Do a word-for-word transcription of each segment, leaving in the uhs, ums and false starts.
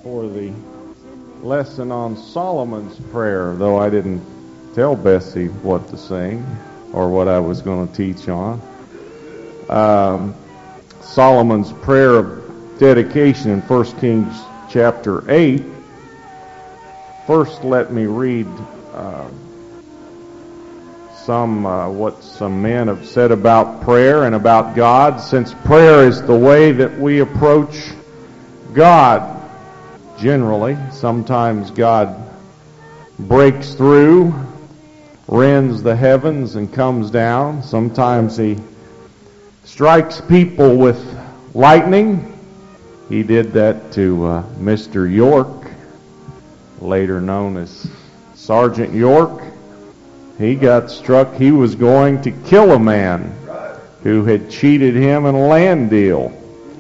for the lesson on Solomon's prayer, though I didn't tell Bessie what to sing or what I was going to teach on. Um, Solomon's prayer of dedication in First Kings chapter eight. First, let me read uh, some uh, what some men have said about prayer and about God, since prayer is the way that we approach God. Generally, sometimes God breaks through, rends the heavens, and comes down. Sometimes He strikes people with lightning. He did that to uh, Mister York, later known as Sergeant York. He got struck. He was going to kill a man who had cheated him in a land deal.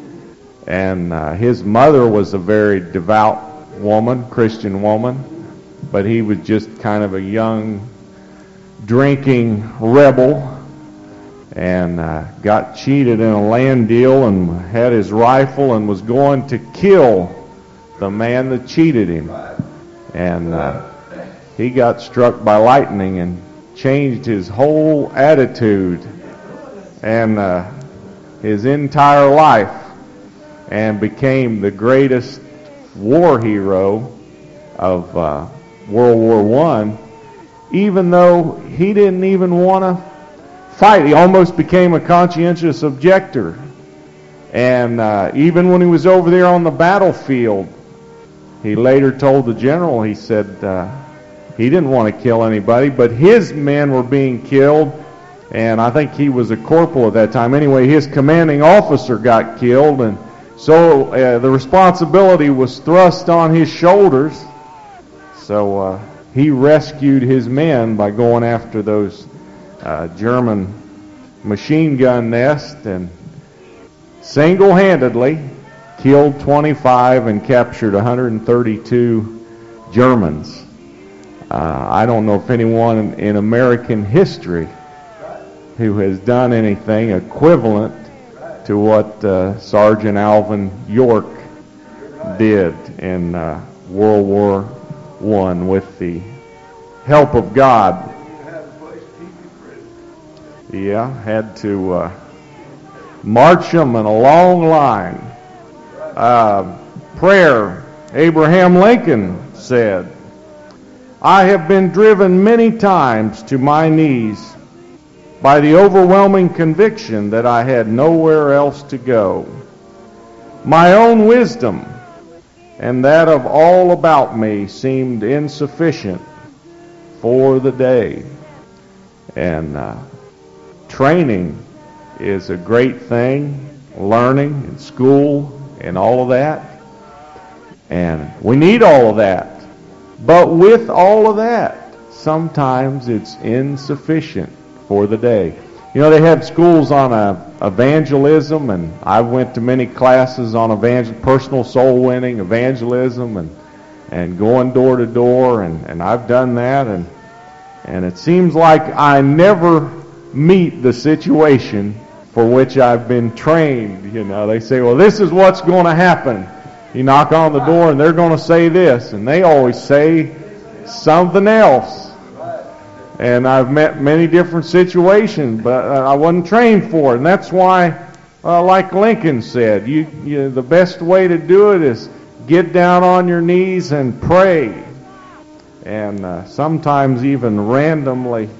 And uh, his mother was a very devout woman, Christian woman, but he was just kind of a young, drinking rebel, and uh, got cheated in a land deal and had his rifle and was going to kill the man that cheated him. And uh, he got struck by lightning and changed his whole attitude and uh, his entire life, and became the greatest war hero of uh, World War One, even though he didn't even want to fight. He almost became a conscientious objector. And uh, even when he was over there on the battlefield, he later told the general, he said uh, he didn't want to kill anybody, but his men were being killed, and I think he was a corporal at that time. Anyway, his commanding officer got killed, and so uh, the responsibility was thrust on his shoulders. So uh, he rescued his men by going after those uh, German machine gun nests and single-handedly killed twenty-five and captured one hundred thirty-two Germans. Uh, I don't know if anyone in, in American history who has done anything equivalent to what uh, Sergeant Alvin York did in uh, World War One with the help of God. Yeah, had to uh, march them in a long line. Uh, prayer. Abraham Lincoln said, "I have been driven many times to my knees by the overwhelming conviction that I had nowhere else to go. My own wisdom and that of all about me seemed insufficient for the day." And uh, training is a great thing, learning in school and all of that. And we need all of that. But with all of that, sometimes it's insufficient for the day. You know, they have schools on uh, evangelism, and I went to many classes on evangel- personal soul winning, evangelism, and and going door to door, and, and I've done that, and and it seems like I never meet the situation for which I've been trained. You know, they say, well, this is what's going to happen. You knock on the door, and they're going to say this, and they always say something else. And I've met many different situations, but I wasn't trained for it. And that's why, uh, like Lincoln said, you, you, the best way to do it is get down on your knees and pray. And uh, sometimes even randomly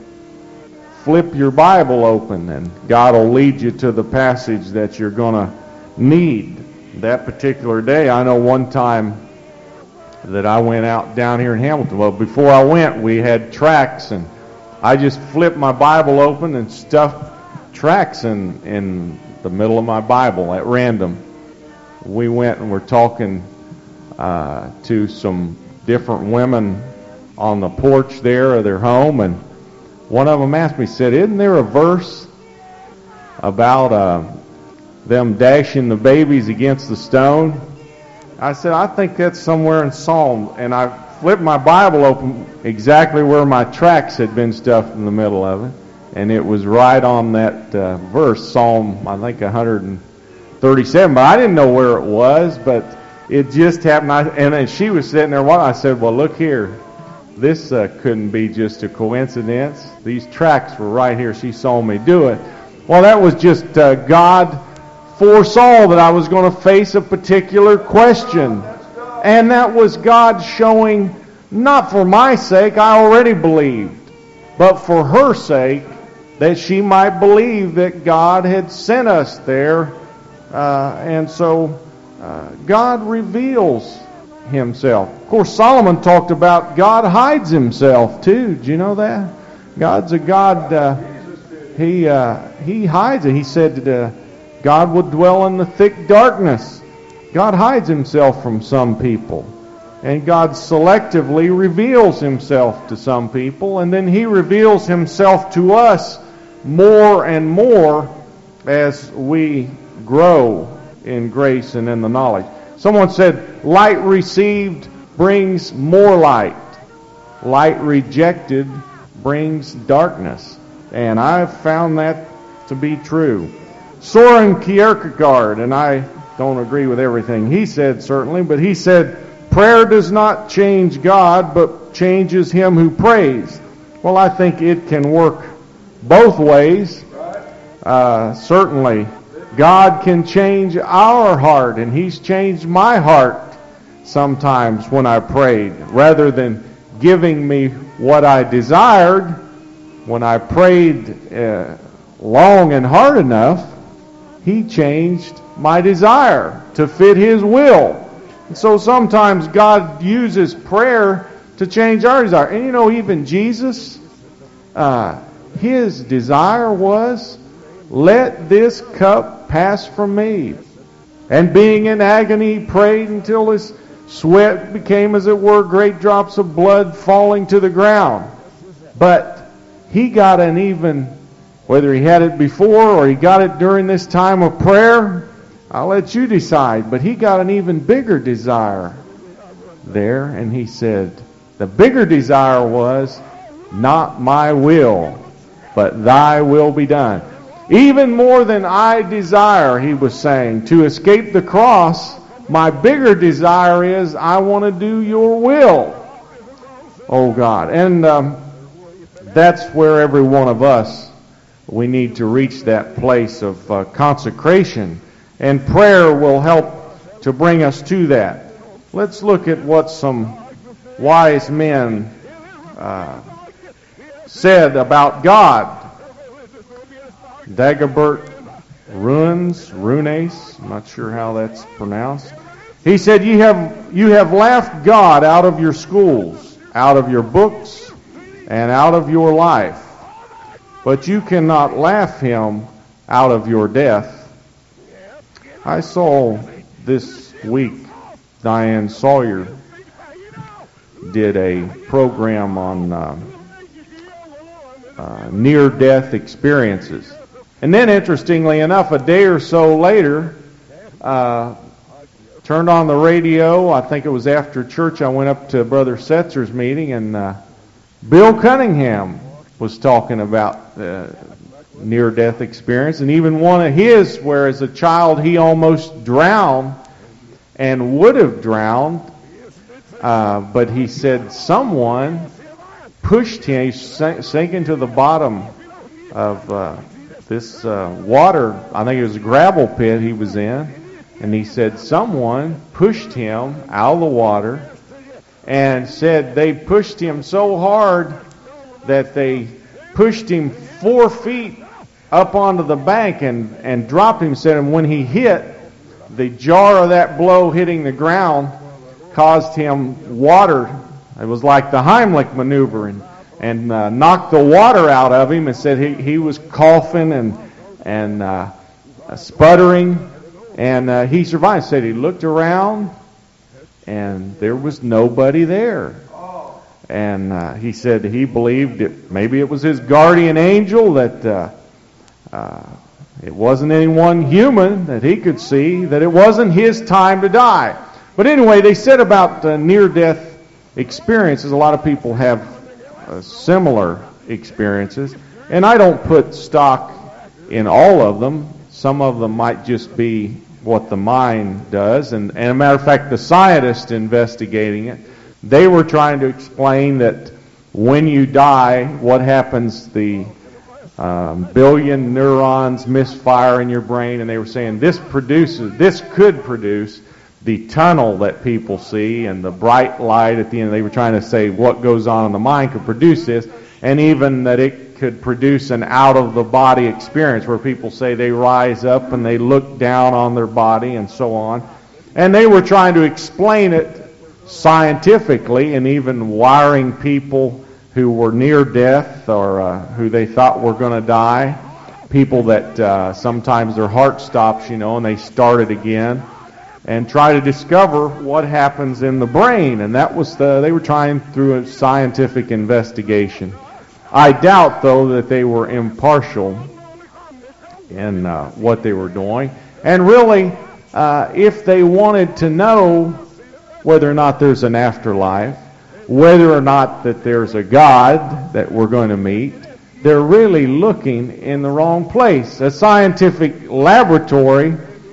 flip your Bible open, and God will lead you to the passage that you're going to need that particular day. I know one time that I went out down here in Hamilton. Well, before I went, we had tracts, and I just flipped my Bible open and stuffed tracts in, in the middle of my Bible at random. We went and were talking uh, to some different women on the porch there of their home, and one of them asked me, said, "Isn't there a verse about uh, them dashing the babies against the stone?" I said, "I think that's somewhere in Psalm." And I flipped my Bible open exactly where my tracts had been stuffed in the middle of it, and it was right on that uh, verse, Psalm, I think one hundred thirty-seven. But I didn't know where it was. But it just happened. I, and then she was sitting there while I said, well, look here. This uh, couldn't be just a coincidence. These tracks were right here. She saw me do it. Well, that was just uh, God foresaw that I was going to face a particular question. And that was God showing, not for my sake, I already believed, but for her sake, that she might believe that God had sent us there. Uh, and so uh, God reveals himself. Of course, Solomon talked about God hides himself too. Did you know that? God's a God, uh, he uh, he hides it. He said that uh, God would dwell in the thick darkness. God hides himself from some people. And God selectively reveals himself to some people. And then he reveals himself to us more and more as we grow in grace and in the knowledge. Someone said, light received brings more light. Light rejected brings darkness. And I've found that to be true. Soren Kierkegaard, and I don't agree with everything he said certainly, but he said, prayer does not change God, but changes him who prays. Well, I think it can work both ways. Uh, certainly, God can change our heart, and he's changed my heart sometimes when I prayed. Rather than giving me what I desired, when I prayed uh, long and hard enough, he changed my desire to fit his will. And so sometimes God uses prayer to change our desire. And you know, even Jesus, uh, his desire was, let this cup pass from me. And being in agony, he prayed until his sweat became, as it were, great drops of blood falling to the ground. But he got an even, whether he had it before or he got it during this time of prayer, I'll let you decide. But he got an even bigger desire there. And he said, the bigger desire was, not my will, but thy will be done. Even more than I desire, he was saying, to escape the cross, my bigger desire is, I want to do your will, oh God. And um, that's where every one of us, we need to reach that place of uh, consecration. And prayer will help to bring us to that. Let's look at what some wise men uh, said about God. Dagobert Runes, Runes, I'm not sure how that's pronounced. He said, you have, you have laughed God out of your schools, out of your books, and out of your life. But you cannot laugh him out of your death. I saw this week Diane Sawyer did a program on uh, uh, near-death experiences. And then, interestingly enough, a day or so later, uh, turned on the radio. I think it was after church. I went up to Brother Setzer's meeting, and uh, Bill Cunningham was talking about uh, near-death experience, and even one of his, where as a child he almost drowned and would have drowned, uh, but he said someone pushed him. He sank, sank into the bottom of uh, this uh, water. I think it was a gravel pit he was in, and he said someone pushed him out of the water, and said they pushed him so hard that they pushed him four feet up onto the bank and, and dropped him. Said, and when he hit, the jar of that blow hitting the ground caused him water. It was like the Heimlich maneuver, and, and uh, knocked the water out of him, and said he, he was coughing and, and uh, sputtering, and uh, he survived. Said he looked around, and there was nobody there. And uh, he said he believed it, maybe it was his guardian angel, that uh, uh, it wasn't anyone human that he could see, that it wasn't his time to die. But anyway, they said about uh, near-death experiences, a lot of people have uh, similar experiences. And I don't put stock in all of them. Some of them might just be what the mind does. And, and a matter of fact, the scientists investigating it, they were trying to explain that when you die, what happens, the um, billion neurons misfire in your brain, and they were saying this produces, this could produce the tunnel that people see and the bright light at the end. They were trying to say what goes on in the mind could produce this, and even that it could produce an out-of-the-body experience where people say they rise up and they look down on their body and so on. And they were trying to explain it scientifically, and even wiring people who were near death or uh, who they thought were going to die, people that uh, sometimes their heart stops, you know, and they start it again, and try to discover what happens in the brain. And that was the, they were trying through a scientific investigation. I doubt, though, that they were impartial in uh, what they were doing. And really, uh, if they wanted to know whether or not there's an afterlife, whether or not that there's a God that we're going to meet, they're really looking in the wrong place. A scientific laboratory,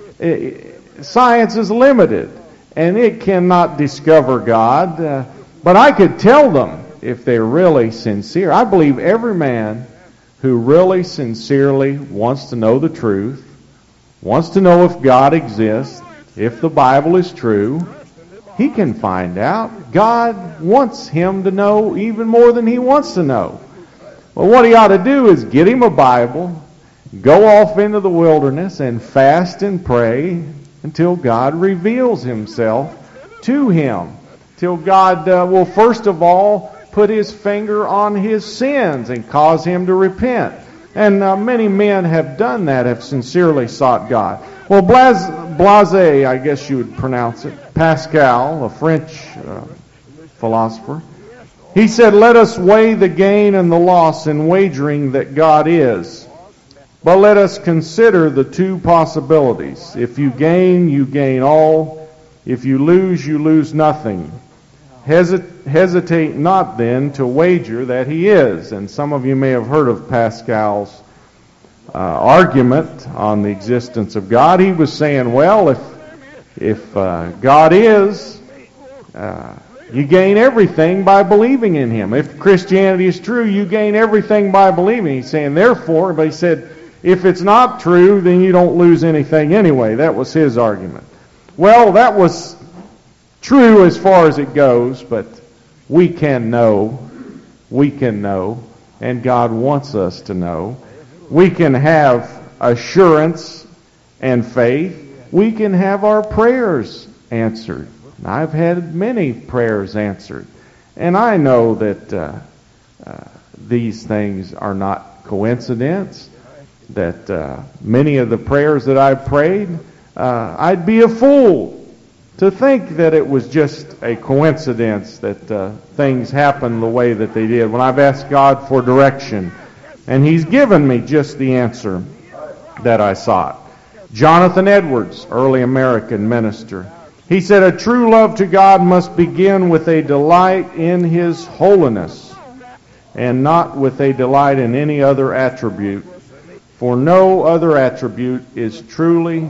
it, science is limited, and it cannot discover God. Uh, but I could tell them if they're really sincere. I believe every man who really sincerely wants to know the truth, wants to know if God exists, if the Bible is true, he can find out. God wants him to know even more than he wants to know. Well, what he ought to do is get him a Bible, go off into the wilderness and fast and pray until God reveals himself to him. Till God uh, will first of all put his finger on his sins and cause him to repent. And uh, many men have done that, have sincerely sought God. Well, Blaise, Blaise, I guess you would pronounce it, Pascal, a French uh, philosopher, he said, "Let us weigh the gain and the loss in wagering that God is. But let us consider the two possibilities. If you gain, you gain all. If you lose, you lose nothing. Hesit- hesitate not then to wager that he is." And some of you may have heard of Pascal's uh, argument on the existence of God. He was saying, well, if if uh, God is, uh, you gain everything by believing in him. If Christianity is true, you gain everything by believing. He's saying, therefore, but he said, if it's not true, then you don't lose anything anyway. That was his argument. Well, that was true as far as it goes, but we can know, we can know, and God wants us to know. We can have assurance and faith. We can have our prayers answered. I've had many prayers answered, and I know that uh, uh, these things are not coincidence, that uh, many of the prayers that I've prayed, uh, I'd be a fool to think that it was just a coincidence that uh, things happened the way that they did when I've asked God for direction, and he's given me just the answer that I sought. Jonathan Edwards, early American minister, he said, "A true love to God must begin with a delight in his holiness, and not with a delight in any other attribute. For no other attribute is truly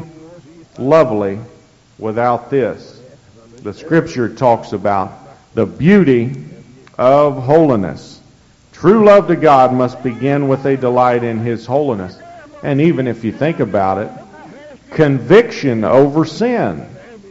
lovely without this." The Scripture talks about the beauty of holiness. True love to God must begin with a delight in his holiness. And even if you think about it, conviction over sin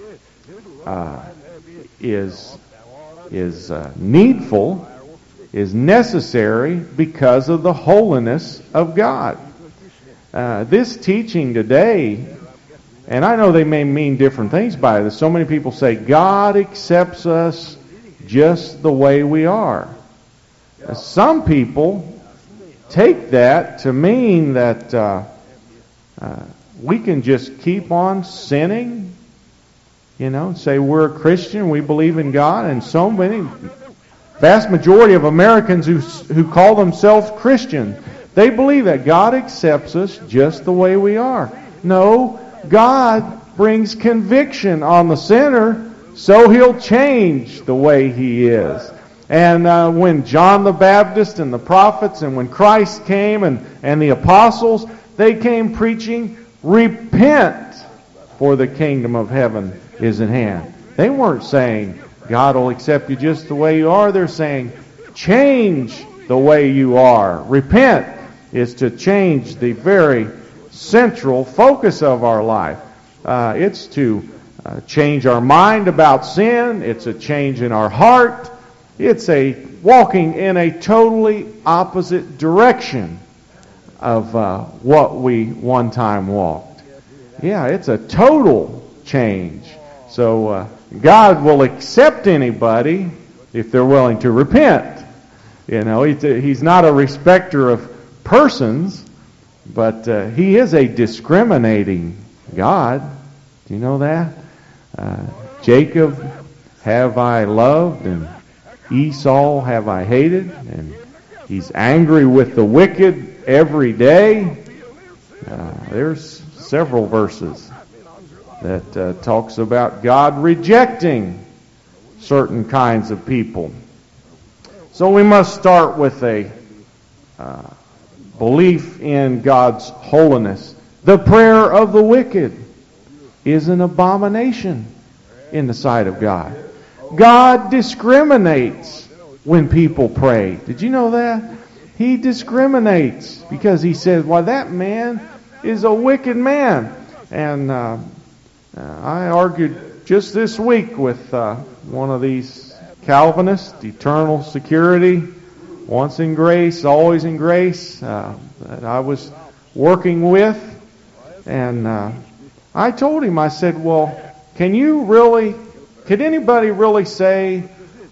uh, is, is uh, needful, is necessary because of the holiness of God. Uh, this teaching today, and I know they may mean different things by this. So many people say, God accepts us just the way we are. Uh, some people take that to mean that uh, uh, we can just keep on sinning, you know, say we're a Christian, we believe in God, and so many, vast majority of Americans who who call themselves Christian, they believe that God accepts us just the way we are. No, God brings conviction on the sinner, so he'll change the way he is. And uh, when John the Baptist and the prophets and when Christ came and, and the apostles, they came preaching, repent, for the kingdom of heaven is at hand. They weren't saying God will accept you just the way you are. They're saying change the way you are. Repent is to change the very central focus of our life. Uh, it's to uh, change our mind about sin. It's a change in our heart. It's a walking in a totally opposite direction of uh, what we one time walked. Yeah, it's a total change. So uh, God will accept anybody if they're willing to repent. You know, He's not a respecter of persons, but uh, He is a discriminating God. Do you know that? Uh, Jacob have I loved, and Esau have I hated, and He's angry with the wicked every day. Uh, there's several verses that uh, talks about God rejecting certain kinds of people. So we must start with a uh, belief in God's holiness. The prayer of the wicked is an abomination in the sight of God. God discriminates when people pray. Did you know that? He discriminates because He says, well, that man is a wicked man. And uh, uh, I argued just this week with uh, one of these Calvinists, eternal security, once in grace, always in grace, uh, that I was working with. And uh, I told him, I said, well, can you really, could anybody really say,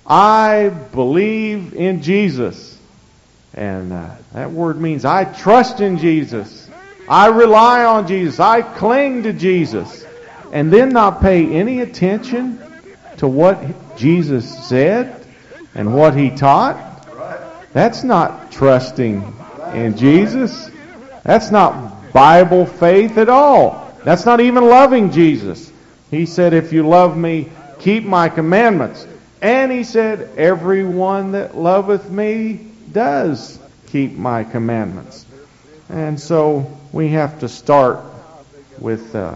I believe in Jesus? And uh, that word means I trust in Jesus. I rely on Jesus. I cling to Jesus. And then not pay any attention to what Jesus said and what He taught. That's not trusting in Jesus. That's not Bible faith at all. That's not even loving Jesus. He said, if you love me, keep my commandments. And He said, everyone that loveth me does keep my commandments. And so we have to start with uh,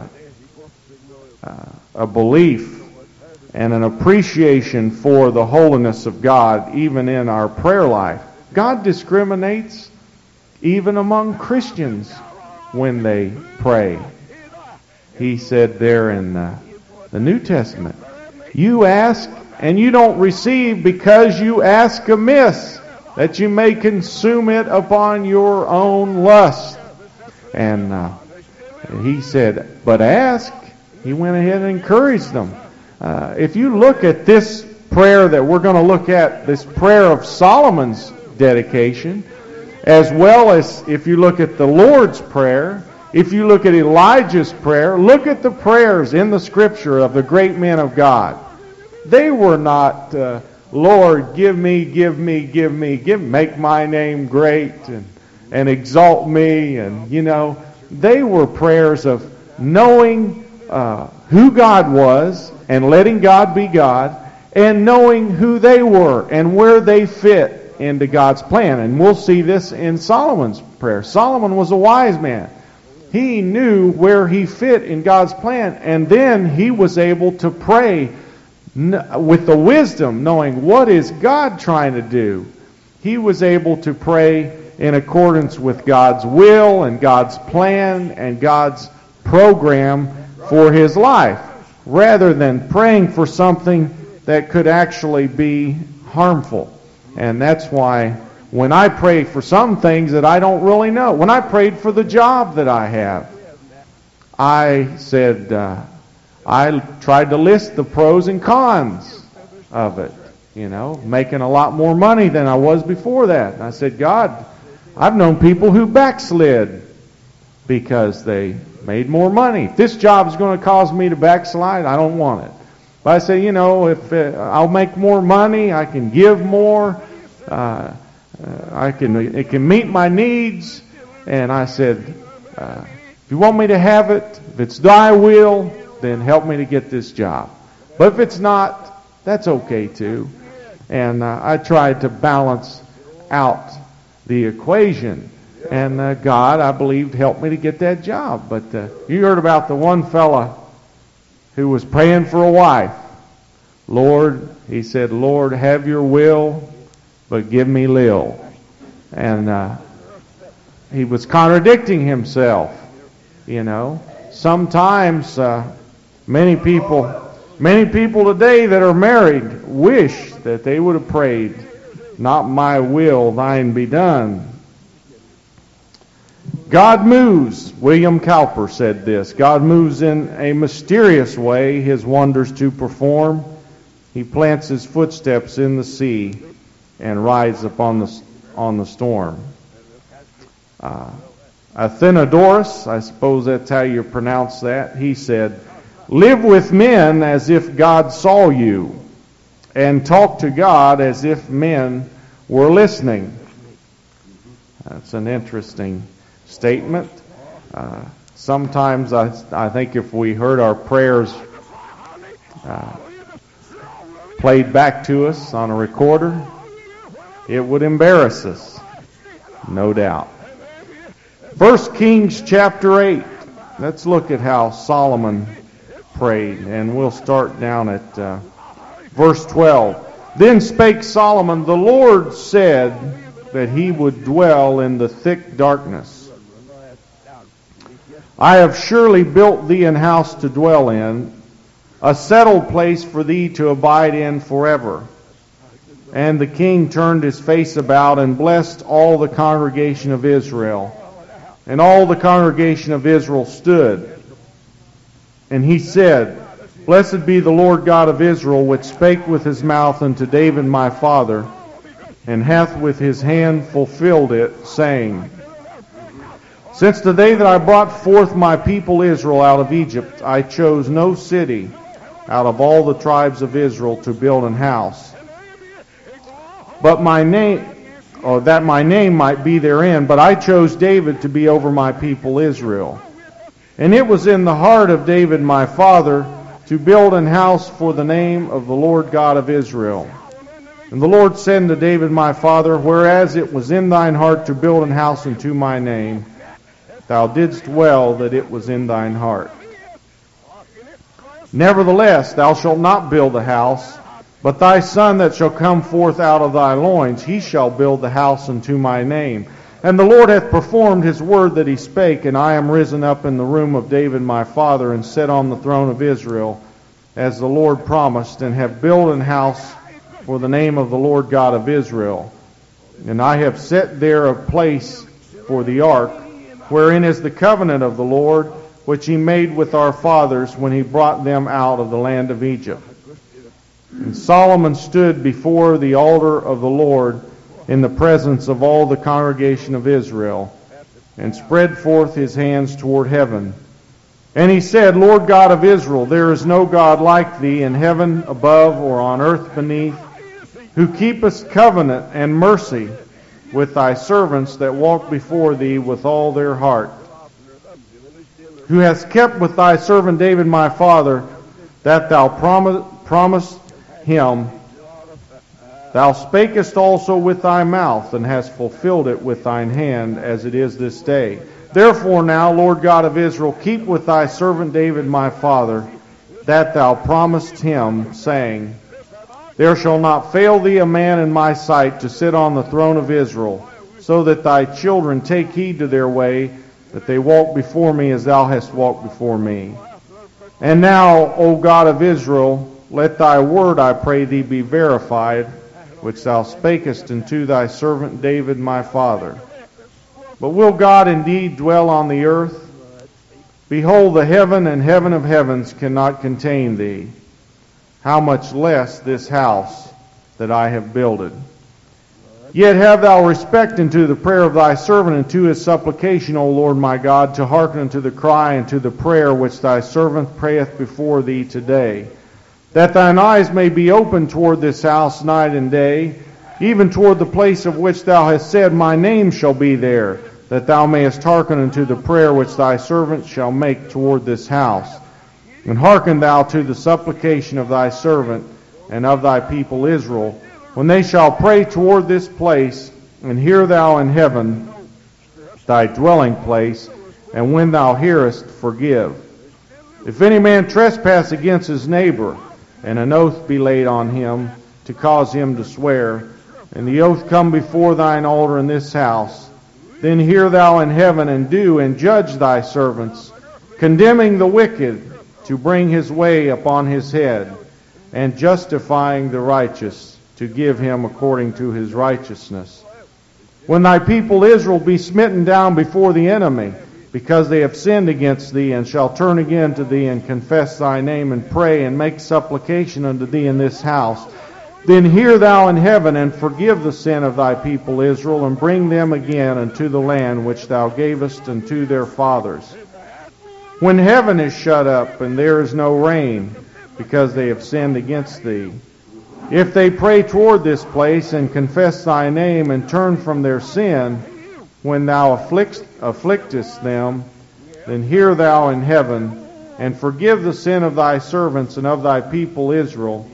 uh, a belief and an appreciation for the holiness of God, even in our prayer life. God discriminates even among Christians when they pray. He said there in the, the New Testament, you ask and you don't receive because you ask amiss, that you may consume it upon your own lust. And uh, He said, but ask. He went ahead and encouraged them. Uh, if you look at this prayer that we're going to look at, this prayer of Solomon's dedication, as well as if you look at the Lord's Prayer, if you look at Elijah's prayer, look at the prayers in the Scripture of the great men of God. They were not, uh, Lord, give me, give me, give me, give, make my name great and, and exalt me. And, you know, they were prayers of knowing uh, who God was and letting God be God, and knowing who they were and where they fit into God's plan. And we'll see this in Solomon's prayer. Solomon was a wise man. He knew where he fit in God's plan, and then he was able to pray with the wisdom, knowing what is God trying to do. He was able to pray in accordance with God's will and God's plan and God's program for his life, rather than praying for something that could actually be harmful. And that's why when I pray for some things that I don't really know, when I prayed for the job that I have, I said, uh, I tried to list the pros and cons of it, you know, making a lot more money than I was before that. And I said, God, I've known people who backslid because they made more money. If this job is going to cause me to backslide, I don't want it. But I say, you know, if uh, I'll make more money, I can give more, uh, uh, I can it can meet my needs. And I said, uh, if you want me to have it, if it's thy will, then help me to get this job. But if it's not, that's okay too. And uh, I tried to balance out the equation. And uh, God, I believed, helped me to get that job. But uh, you heard about the one fella who was praying for a wife. Lord, he said, Lord, have your will, but give me Lil. And uh, he was contradicting himself, you know. Sometimes uh, many people, many people today that are married wish that they would have prayed, not my will, thine be done. God moves, William Cowper said this, God moves in a mysterious way his wonders to perform. He plants his footsteps in the sea and rides upon the, on the storm. Uh, Athenodorus, I suppose that's how you pronounce that, he said, live with men as if God saw you, and talk to God as if men were listening. That's an interesting statement. Uh, sometimes I, I think if we heard our prayers uh, played back to us on a recorder, it would embarrass us, no doubt. First Kings chapter eight. Let's look at how Solomon prayed, and we'll start down at uh, verse twelve. Then spake Solomon, the Lord said that he would dwell in the thick darkness. I have surely built thee an house to dwell in, a settled place for thee to abide in forever. And the king turned his face about and blessed all the congregation of Israel. And all the congregation of Israel stood. And he said, Blessed be the Lord God of Israel, which spake with his mouth unto David my father, and hath with his hand fulfilled it, saying, Since the day that I brought forth my people Israel out of Egypt, I chose no city out of all the tribes of Israel to build an house, but my name, or that my name might be therein. But I chose David to be over my people Israel. And it was in the heart of David my father to build an house for the name of the Lord God of Israel. And the Lord said unto David my father, Whereas it was in thine heart to build an house unto my name, thou didst well that it was in thine heart. Nevertheless, thou shalt not build a house, but thy son that shall come forth out of thy loins, he shall build the house unto my name. And the Lord hath performed his word that he spake, and I am risen up in the room of David my father, and set on the throne of Israel, as the Lord promised, and have built an house for the name of the Lord God of Israel. And I have set there a place for the ark, wherein is the covenant of the Lord, which he made with our fathers when he brought them out of the land of Egypt. And Solomon stood before the altar of the Lord in the presence of all the congregation of Israel, and spread forth his hands toward heaven. And he said, Lord God of Israel, there is no God like thee in heaven above or on earth beneath, who keepest covenant and mercy with thy servants that walk before thee with all their heart, who hast kept with thy servant David my father that thou prom- promised him. Thou spakest also with thy mouth, and hast fulfilled it with thine hand, as it is this day. Therefore now, Lord God of Israel, keep with thy servant David my father that thou promised him, saying, There shall not fail thee a man in my sight to sit on the throne of Israel, so that thy children take heed to their way, that they walk before me as thou hast walked before me. And now, O God of Israel, let thy word, I pray thee, be verified, which thou spakest unto thy servant David my father. But will God indeed dwell on the earth? Behold, the heaven and heaven of heavens cannot contain thee. How much less this house that I have builded? Yet have thou respect unto the prayer of thy servant, and to his supplication, O Lord my God, to hearken unto the cry and to the prayer which thy servant prayeth before thee today, that thine eyes may be open toward this house night and day, even toward the place of which thou hast said, My name shall be there, that thou mayest hearken unto the prayer which thy servant shall make toward this house. And hearken thou to the supplication of thy servant and of thy people Israel, when they shall pray toward this place, and hear thou in heaven thy dwelling place, and when thou hearest, forgive. If any man trespass against his neighbor, and an oath be laid on him to cause him to swear, and the oath come before thine altar in this house, then hear thou in heaven, and do and judge thy servants, condemning the wicked to bring his way upon his head, and justifying the righteous to give him according to his righteousness. When thy people Israel be smitten down before the enemy, because they have sinned against thee, and shall turn again to thee, and confess thy name, and pray, and make supplication unto thee in this house, then hear thou in heaven, and forgive the sin of thy people Israel, and bring them again unto the land which thou gavest unto their fathers. When heaven is shut up, and there is no rain, because they have sinned against thee, if they pray toward this place, and confess thy name, and turn from their sin, when thou afflict, afflictest them, then hear thou in heaven, and forgive the sin of thy servants and of thy people Israel,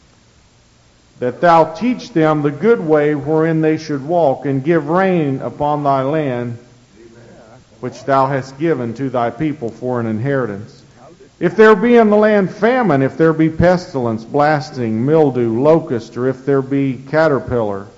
that thou teach them the good way wherein they should walk, and give rain upon thy land, which thou hast given to thy people for an inheritance. If there be in the land famine, if there be pestilence, blasting, mildew, locust, or if there be caterpillar,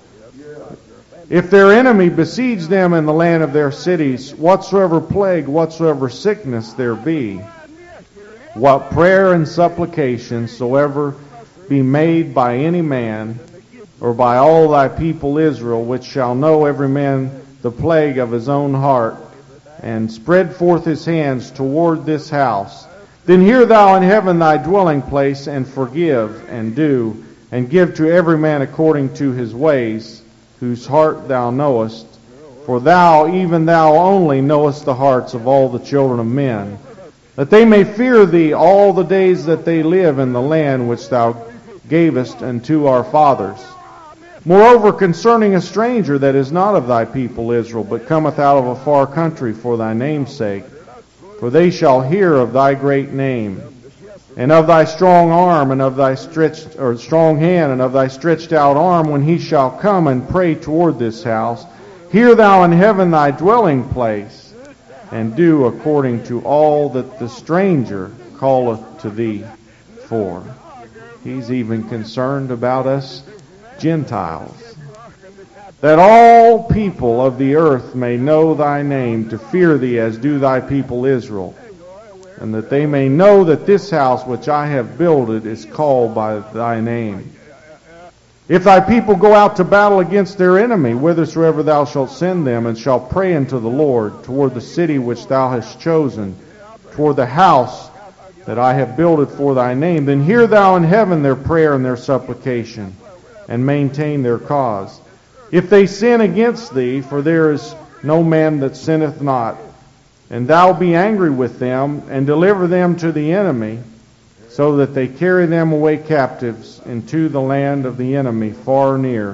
if their enemy besiege them in the land of their cities, whatsoever plague, whatsoever sickness there be, what prayer and supplication soever be made by any man, or by all thy people Israel, which shall know every man the plague of his own heart, and spread forth his hands toward this house, then hear thou in heaven thy dwelling place, and forgive, and do, and give to every man according to his ways, whose heart thou knowest. For thou, even thou only, knowest the hearts of all the children of men, that they may fear thee all the days that they live in the land which thou gavest unto our fathers. Moreover, concerning a stranger that is not of thy people Israel, but cometh out of a far country for thy name's sake, for they shall hear of thy great name, and of thy strong arm, and of thy stretched or strong hand, and of thy stretched out arm, when he shall come and pray toward this house. Hear thou in heaven thy dwelling place, and do according to all that the stranger calleth to thee for. He's even concerned about us Gentiles, that all people of the earth may know thy name, to fear thee as do thy people Israel, and that they may know that this house which I have builded is called by thy name. If thy people go out to battle against their enemy, whithersoever thou shalt send them, and shall pray unto the Lord toward the city which thou hast chosen, toward the house that I have builded for thy name, then hear thou in heaven their prayer and their supplication, and maintain their cause. If they sin against thee, for there is no man that sinneth not, and thou be angry with them, and deliver them to the enemy, so that they carry them away captives into the land of the enemy far near.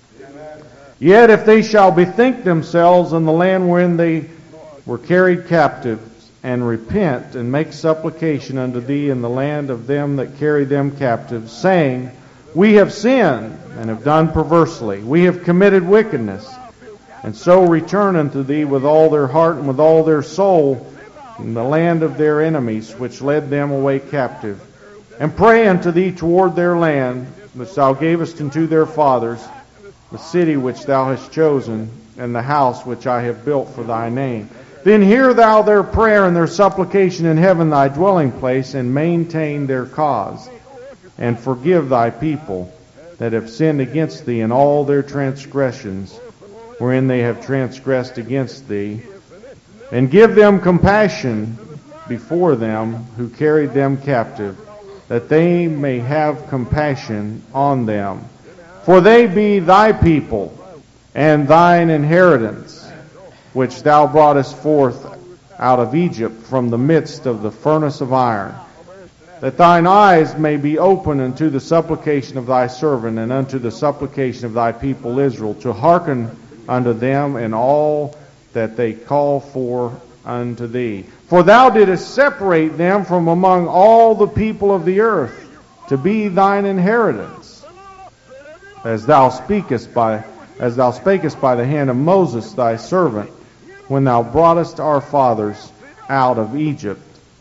Yet if they shall bethink themselves in the land wherein they were carried captives, and repent, and make supplication unto thee in the land of them that carried them captives, saying, We have sinned, and have done perversely, we have committed wickedness, and so return unto thee with all their heart and with all their soul in the land of their enemies, which led them away captive, and pray unto thee toward their land, which thou gavest unto their fathers, the city which thou hast chosen, and the house which I have built for thy name. Then hear thou their prayer and their supplication in heaven thy dwelling place, and maintain their cause, and forgive thy people that have sinned against thee in all their transgressions, wherein they have transgressed against thee, and give them compassion before them who carried them captive, that they may have compassion on them. For they be thy people, and thine inheritance, which thou broughtest forth out of Egypt from the midst of the furnace of iron, that thine eyes may be open unto the supplication of thy servant, and unto the supplication of thy people Israel, to hearken unto them in all that they call for unto thee. For thou didst separate them from among all the people of the earth, to be thine inheritance, as thou speakest by as thou spakest by the hand of Moses thy servant, when thou broughtest our fathers out of Egypt.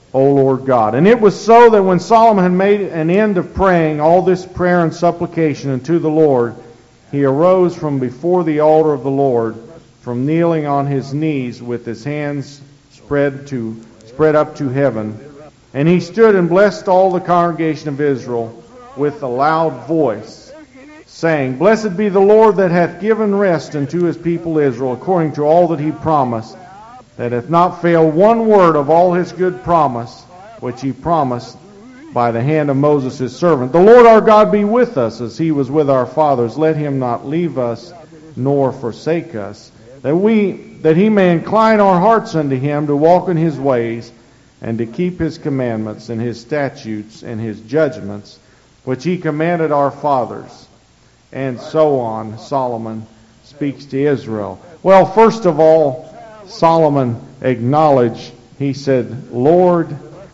O Lord God. And it was so that when Solomon had made an end of praying all this prayer and supplication unto the Lord, he arose from before the altar of the Lord, from kneeling on his knees with his hands spread to spread up to heaven. And he stood and blessed all the congregation of Israel with a loud voice, saying, Blessed be the Lord that hath given rest unto his people Israel, according to all that he promised, that hath not failed one word of all his good promise, which he promised by the hand of Moses his servant. The Lord our God be with us, as he was with our fathers. Let him not leave us, nor forsake us, that we that he may incline our hearts unto him, to walk in his ways, and to keep his commandments, and his statutes, and his judgments, which he commanded our fathers. And so on, Solomon speaks to Israel. Well, first of all, Solomon acknowledged, he said, Lord,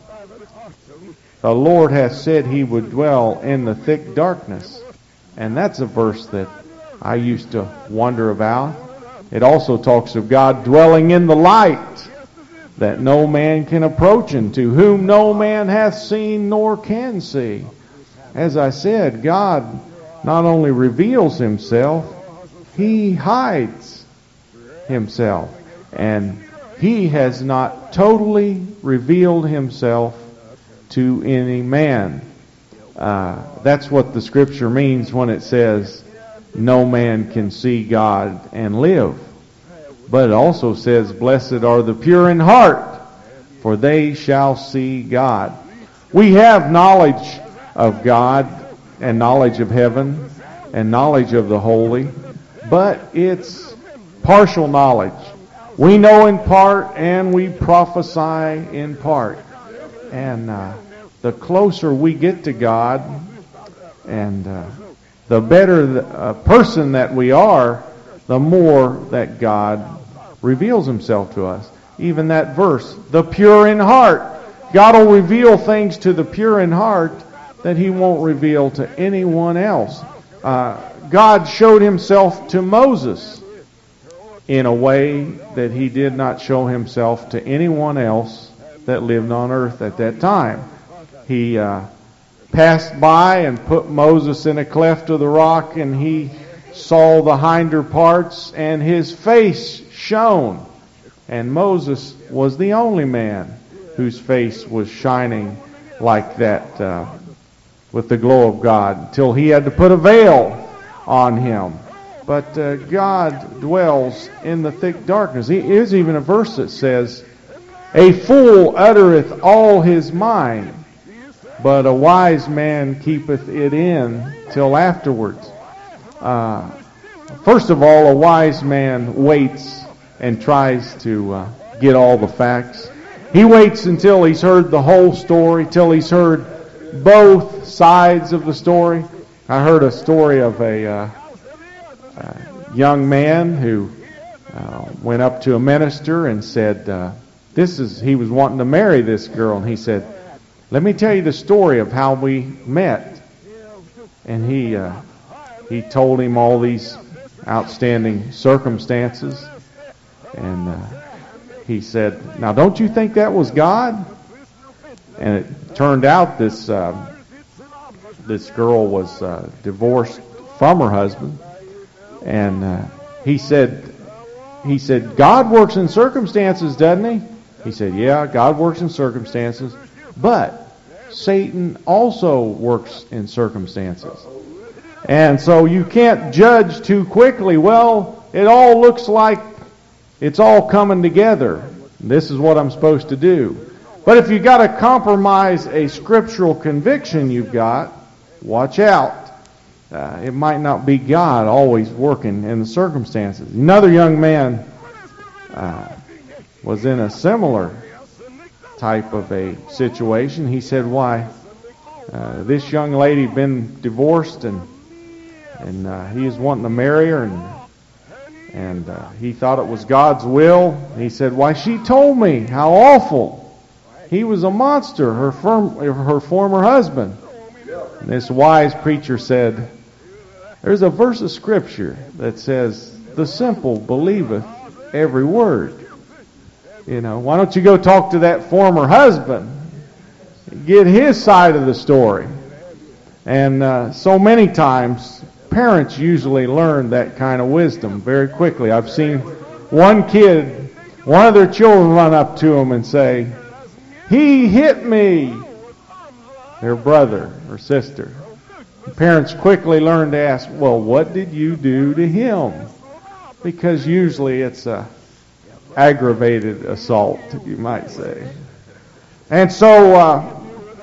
the Lord hath said he would dwell in the thick darkness. And that's a verse that I used to wonder about. It also talks of God dwelling in the light, that no man can approach unto, whom no man hath seen nor can see. As I said, God not only reveals himself, he hides himself. And he has not totally revealed himself to any man. Uh, that's what the scripture means when it says, no man can see God and live. But it also says, blessed are the pure in heart, for they shall see God. We have knowledge of God and knowledge of heaven and knowledge of the holy, but it's partial knowledge. We know in part and we prophesy in part. And uh, the closer we get to God and uh, the better the uh, person that we are, the more that God reveals himself to us. Even that verse, the pure in heart. God will reveal things to the pure in heart that he won't reveal to anyone else. Uh, God showed himself to Moses in a way that he did not show himself to anyone else that lived on earth at that time. He uh, passed by and put Moses in a cleft of the rock, and he saw the hinder parts, and his face shone. And Moses was the only man whose face was shining like that uh, with the glow of God, until he had to put a veil on him. But uh, God dwells in the thick darkness. There is even a verse that says, a fool uttereth all his mind, but a wise man keepeth it in till afterwards. Uh, first of all, a wise man waits and tries to uh, get all the facts. He waits until he's heard the whole story, till he's heard both sides of the story. I heard a story of a uh, uh, young man who uh, went up to a minister and said, uh, this is, he was wanting to marry this girl, and he said, let me tell you the story of how we met. And he uh, he told him all these outstanding circumstances. And uh, he said, now don't you think that was God? And it turned out this uh, this girl was uh, divorced from her husband. And uh, he said, he said, God works in circumstances, doesn't he? He said, yeah, God works in circumstances, but Satan also works in circumstances. And so you can't judge too quickly. Well, it all looks like it's all coming together. This is what I'm supposed to do. But if you've got to compromise a scriptural conviction you've got, watch out. Uh, it might not be God always working in the circumstances. Another young man uh, was in a similar type of a situation. He said, why, uh, this young lady had been divorced, and and uh, he was wanting to marry her, and and uh, he thought it was God's will. He said, why, she told me how awful. He was a monster, her firm, her former husband. And this wise preacher said, there's a verse of Scripture that says, the simple believeth every word. You know, why don't you go talk to that former husband get his side of the story. And uh, so many times, parents usually learn that kind of wisdom very quickly. I've seen one kid, one of their children run up to him and say, "He hit me," their brother or sister. The parents quickly learn to ask, "Well, what did you do to him?" Because usually it's a aggravated assault, you might say. And so uh,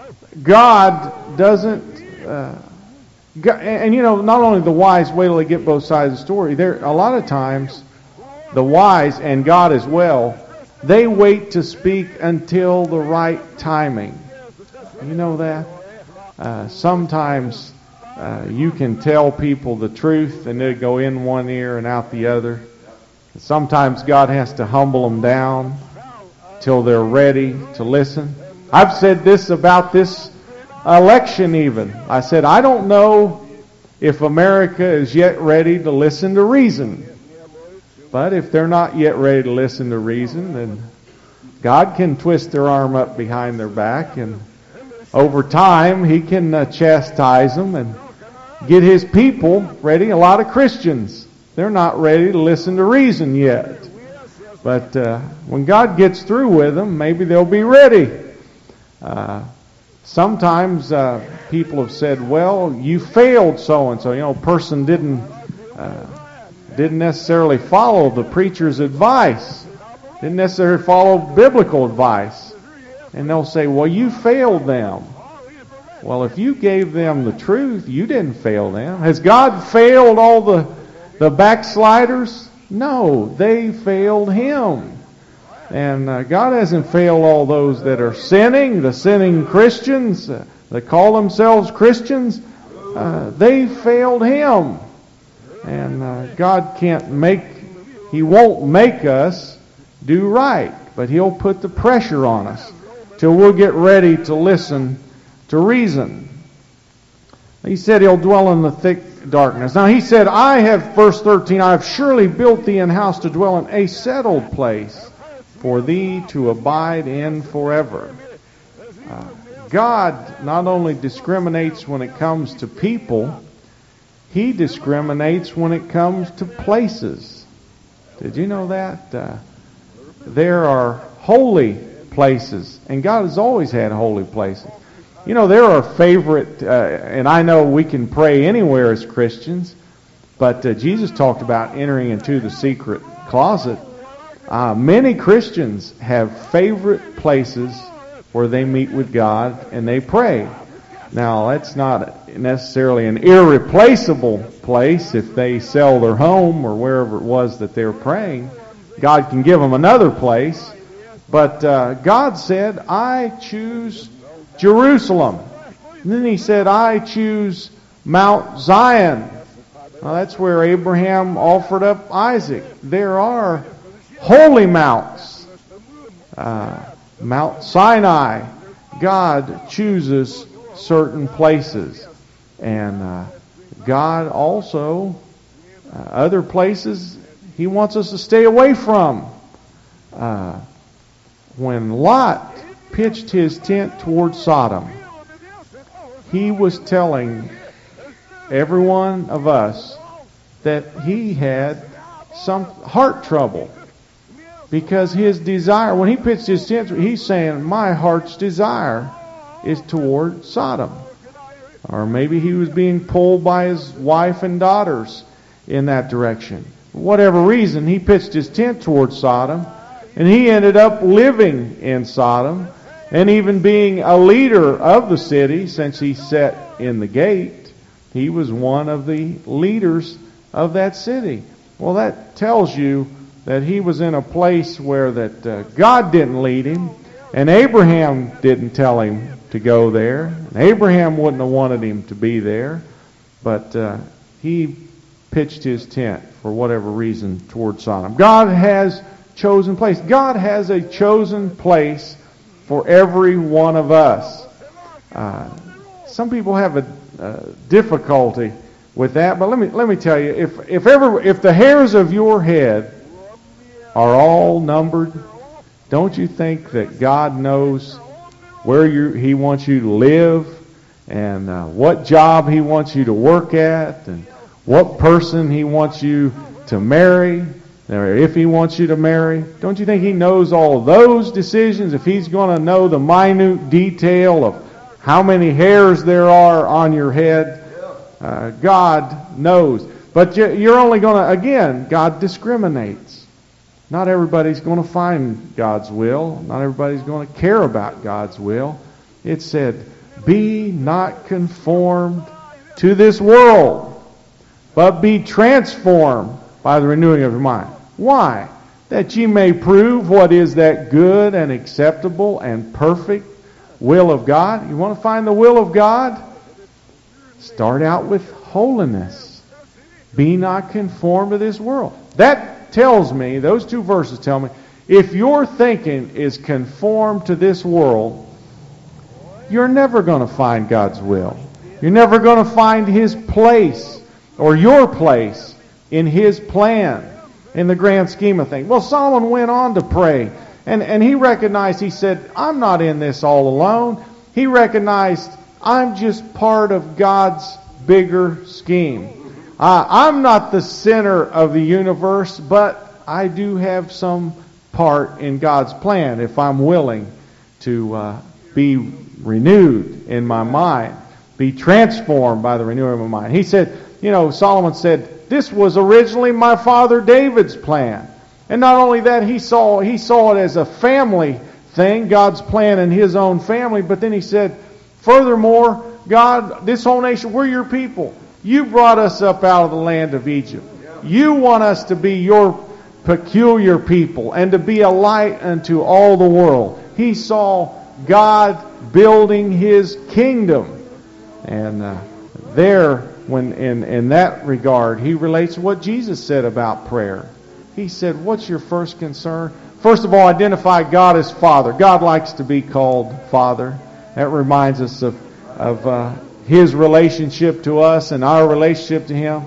God doesn't, uh, God, and you know, not only the wise wait till they get both sides of the story, there a lot of times the wise, and God as well, they wait to speak until the right timing. You know that? Uh, sometimes uh, you can tell people the truth and they go in one ear and out the other. Sometimes God has to humble them down till they're ready to listen. I've said this about this election even. I said, I don't know if America is yet ready to listen to reason. But if they're not yet ready to listen to reason, then God can twist their arm up behind their back, and over time He can uh, chastise them and get His people ready. A lot of Christians, they're not ready to listen to reason yet. But uh, when God gets through with them, maybe they'll be ready. Uh, sometimes uh, people have said, well, you failed so-and-so. You know, a person didn't, uh, didn't necessarily follow the preacher's advice. Didn't necessarily follow biblical advice. And they'll say, well, you failed them. Well, if you gave them the truth, you didn't fail them. Has God failed all the, the backsliders? No, they failed Him. And uh, God hasn't failed all those that are sinning, the sinning Christians uh, that call themselves Christians. Uh, they failed Him. And uh, God can't make, He won't make us do right, but He'll put the pressure on us till we'll get ready to listen to reason. He said He'll dwell in the thick darkness. Now He said, I have, verse thirteen, I have surely built thee an house to dwell in, a settled place for thee to abide in forever. Uh, God not only discriminates when it comes to people, He discriminates when it comes to places. Did you know that? Uh, there are holy places, and God has always had holy places. You know, there are favorite, uh, and I know we can pray anywhere as Christians, but uh, Jesus talked about entering into the secret closet. Uh, many Christians have favorite places where they meet with God and they pray. Now, that's not necessarily an irreplaceable place if they sell their home or wherever it was that they're praying. God can give them another place. But uh, God said, I choose Jerusalem. And then He said, I choose Mount Zion. Now, that's where Abraham offered up Isaac. There are holy mounts. Uh, Mount Sinai. God chooses certain places. And uh, God also, uh, other places, He wants us to stay away from. Uh, when Lot pitched his tent toward Sodom, he was telling every one of us that he had some heart trouble. Because his desire, when he pitched his tent, he's saying, my heart's desire is toward Sodom. Or maybe he was being pulled by his wife and daughters in that direction. For whatever reason, he pitched his tent toward Sodom, and he ended up living in Sodom, and even being a leader of the city, since he sat in the gate. He was one of the leaders of that city. Well, that tells you that he was in a place where that uh, God didn't lead him, and Abraham didn't tell him to go there. And Abraham wouldn't have wanted him to be there, but uh, he pitched his tent for whatever reason toward Sodom. God has chosen place. God has a chosen place for every one of us. Uh, some people have a uh, difficulty with that, but let me let me tell you, if if ever if the hairs of your head are all numbered, don't you think that God knows where you, He wants you to live, and uh, what job He wants you to work at, and what person He wants you to marry, or if He wants you to marry. Don't you think He knows all of those decisions? If He's going to know the minute detail of how many hairs there are on your head, uh, God knows. But you're only going to, again, God discriminates. Not everybody's going to find God's will. Not everybody's going to care about God's will. It said, be not conformed to this world, but be transformed by the renewing of your mind. Why? That ye may prove what is that good and acceptable and perfect will of God. You want to find the will of God? Start out with holiness. Be not conformed to this world. That tells me, those two verses tell me, if your thinking is conformed to this world, you're never going to find God's will. You're never going to find His place or your place in His plan in the grand scheme of things. Well, Solomon went on to pray, and, and he recognized, he said, I'm not in this all alone. He recognized, I'm just part of God's bigger scheme. Uh, I'm not the center of the universe, but I do have some part in God's plan if I'm willing to uh, be renewed in my mind, be transformed by the renewing of my mind. He said, you know, Solomon said, this was originally my father David's plan. And not only that, he saw he saw it as a family thing, God's plan in His own family, but then he said, furthermore, God, this whole nation, we're your people. You brought us up out of the land of Egypt. You want us to be your peculiar people and to be a light unto all the world. He saw God building His kingdom. And uh, there, when in, in that regard, he relates what Jesus said about prayer. He said, what's your first concern? First of all, identify God as Father. God likes to be called Father. That reminds us of, of uh, His relationship to us and our relationship to Him.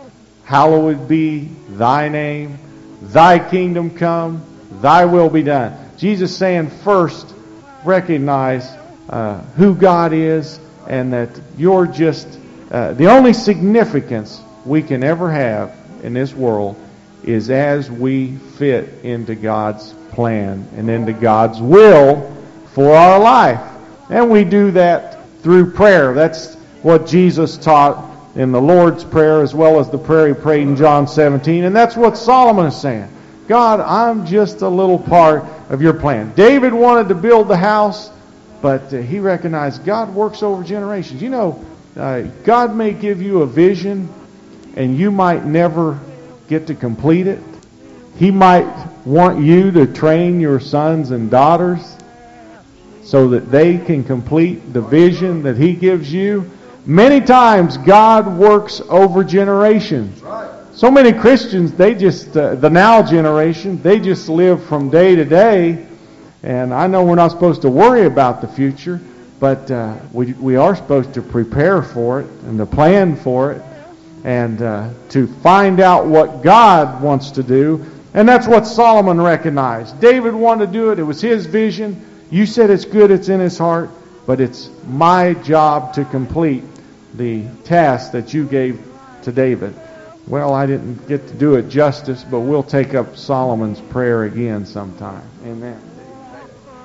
Hallowed be Thy name. Thy kingdom come. Thy will be done. Jesus saying, first, recognize uh, who God is, and that you're just uh, the only significance we can ever have in this world is as we fit into God's plan and into God's will for our life. And we do that through prayer. That's what Jesus taught in the Lord's Prayer, as well as the prayer He prayed in John seventeen. And that's what Solomon is saying. God, I'm just a little part of your plan. David wanted to build the house, but uh, he recognized God works over generations. You know, uh, God may give you a vision, and you might never get to complete it. He might want you to train your sons and daughters so that they can complete the vision that He gives you. Many times God works over generations. So many Christians, they just, uh, the now generation, they just live from day to day. And I know we're not supposed to worry about the future, but uh, we, we are supposed to prepare for it and to plan for it and uh, to find out what God wants to do. And that's what Solomon recognized. David wanted to do it. It was his vision. You said it's good, it's in his heart, but it's my job to complete the task that you gave to David. Well, I didn't get to do it justice, but we'll take up Solomon's prayer again sometime. Amen.